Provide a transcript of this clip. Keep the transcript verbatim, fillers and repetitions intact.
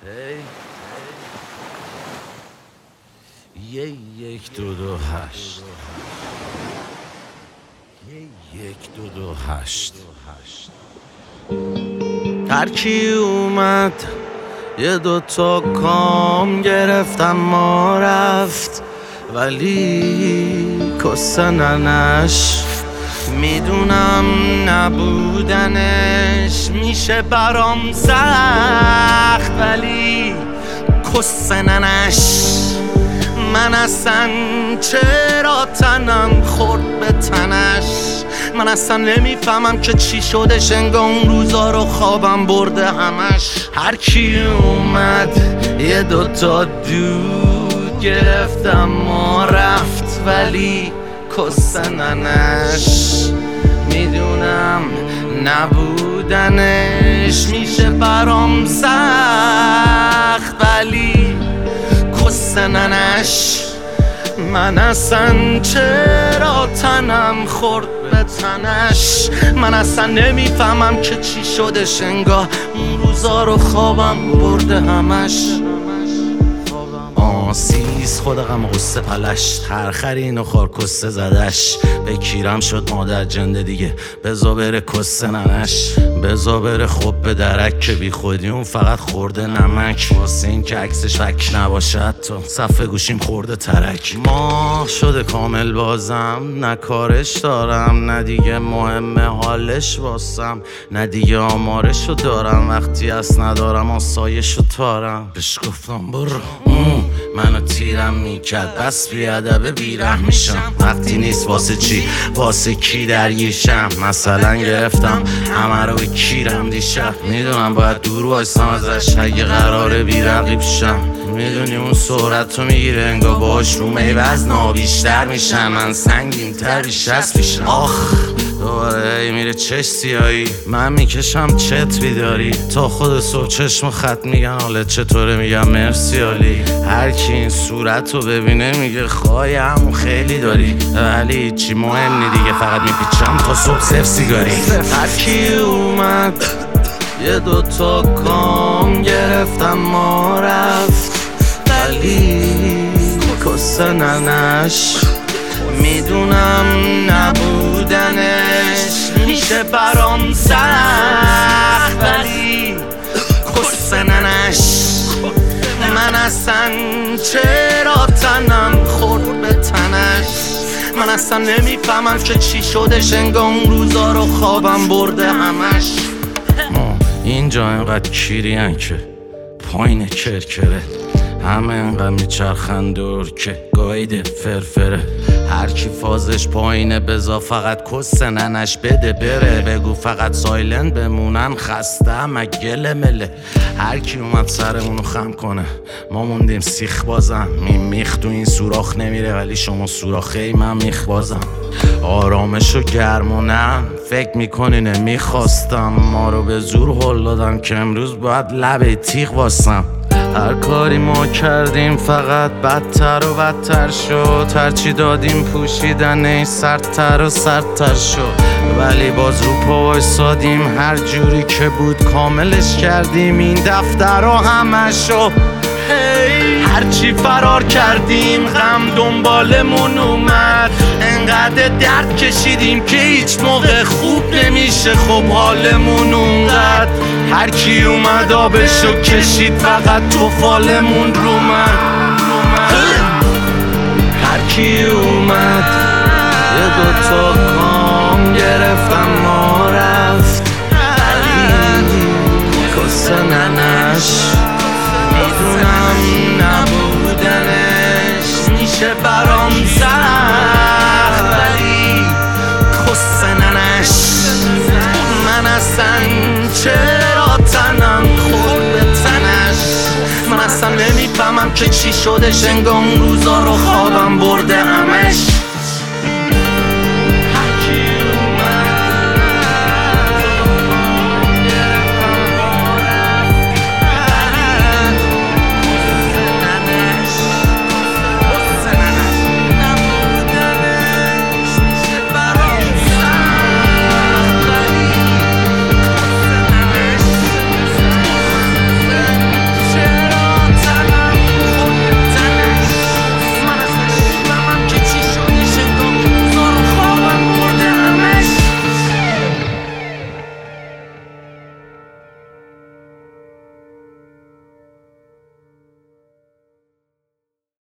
یه یک دو دو هشت یه یک دو دو هشت ترکی اومد یه دوتا کام گرفتم ما رفت ولی کسننش میدونم نبودنش میشه برام سخت ولی کسننش من اصلا چرا تنم خورد به تنش من اصلا نمیفهمم که چی شدش انگار اون روزا رو خوابم برده همش هر کی اومد یه دوتا دود گرفتم ما رفت ولی کسننش میدونم نبودنش میشه برام سخت ولی کسننش من اصلا چرا تنم خورد به تنش من اصلا نمیفهمم که چی شدش انگار اون روزا رو خوابم برده همش آسیز خود غم غصه پلش ترخرین و خار کسته زدش بکیرم شد مادر جنده دیگه بزا بره کسته ننش بزا بره خوب به درک که بی خودی اون فقط خورده نمک واسه این که عکسش فک نباشد تو صفحه گوشیم خورده ترک ماه شده کامل بازم نه کارش دارم نه دیگه مهمه حالش واسم نه دیگه آمارشو دارم وقتی از ندارم آسایشو تارم بهش گفتم برو منو تیرم میکرد بس بیادبه بیره میشم وقتی نیست واسه چی واسه کی درگیرشم مثلا گرفتم همه رو به کیرم دیشب میدونم باید دور وایسم ازش اگه قراره بیرقیب شم میدونی اون سرعت رو میگیره انگار باش رو میوزنا بیشتر میشم من سنگین تر بیش از پیشم آخ دوباره میره چش سیایی من میکشم چت بیداری تا خود صبح چشم خط میگن حالت چطوره میگم مرسی عالی هر کی این صورت رو ببینه میگه خواهیم خیلی داری ولی چی مهم نی دیگه فقط میپیچم تا صبح صفر سیگاری هر کی اومد یه دوتا کام گرفتم ما رفت ولی کسننش میدونم نبودنش میشه برام سخت ولی کسننش من اصلا چرا تنم خورد به تنش من اصلا نمیفهمم که چی شدش انگار اون روزا رو خوابم برده همش اینجا اینقدر کیرین که پایین کرکره همه انقدر میچرخن دور که گایده فرفره هر کی فازش پایینه بزا فقط کسننش بده بره بگو فقط سایلنت بمونن خسته همه گله مله هر کی اومد سرمونو خم کنه ما موندیم سیخ بازم می میخ تو این سوراخ نمیره ولی شما سوراخه ای من میخ بازم آرامشو گرمونم فکر میکنینه میخواستم ما رو به زور هل دادم که امروز باید لبه تیغ واسم هر کاری ما کردیم فقط بدتر و بدتر شد هرچی دادیم پوشیدن ای سردتر و سردتر شد ولی باز رو پا وایسادیم هر جوری که بود کاملش کردیم این دفتر رو همشو هرچی فرار کردیم غم دنبالمون اومد انقدر درد کشیدیم که هیچ موقع خوب نمیشه خب حالمون اونقدر هر کی اومد آبشو کشید فقط تو فالمون رو من هر کی اومد یه دوتا کام گرفتم ما رفت ولی کسننش میدونم نبودنش میشه برام سخت ولی کسننش من اصلا چرا تنم خورد به تنش من اصلا نمیفهمم که چی شدش انگار اون روزا رو خوابم برده همش